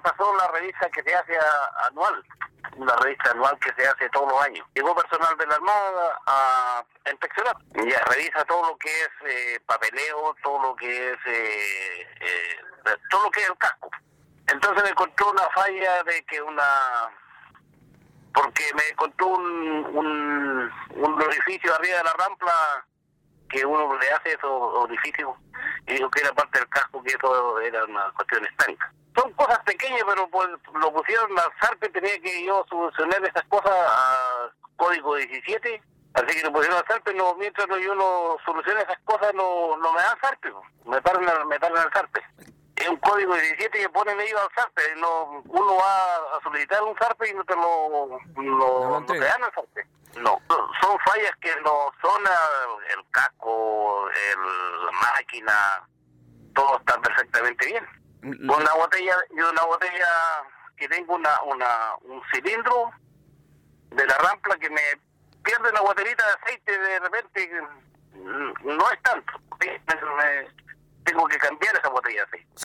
pasó la revista que se hace anual, una revista anual que se hace todos los años. Llegó personal de la Armada a inspeccionar. Ya revisa todo lo que es papeleo, todo lo que es el casco. Entonces me encontró una falla de que porque me encontró un orificio arriba de la rampla que uno le hace esos orificios y dijo que era parte del casco, que eso era una cuestión estanca. Son cosas pequeñas, pero pues lo pusieron al SARPE, tenía que yo solucionar esas cosas a código 17, así que lo pusieron al SARPE, mientras yo no solucione esas cosas no me dan SARPE, me paran al SARPE. Es un código 17 que ponen ellos al SARPE, uno va a solicitar un SARPE y no te te dan el SARPE. No, son fallas que no son el casco, la máquina, todo está perfectamente bien. Una botella que tengo un cilindro de la rampla que me pierde una botellita de aceite de repente, no es tanto. Tengo que cambiar esa botella de aceite.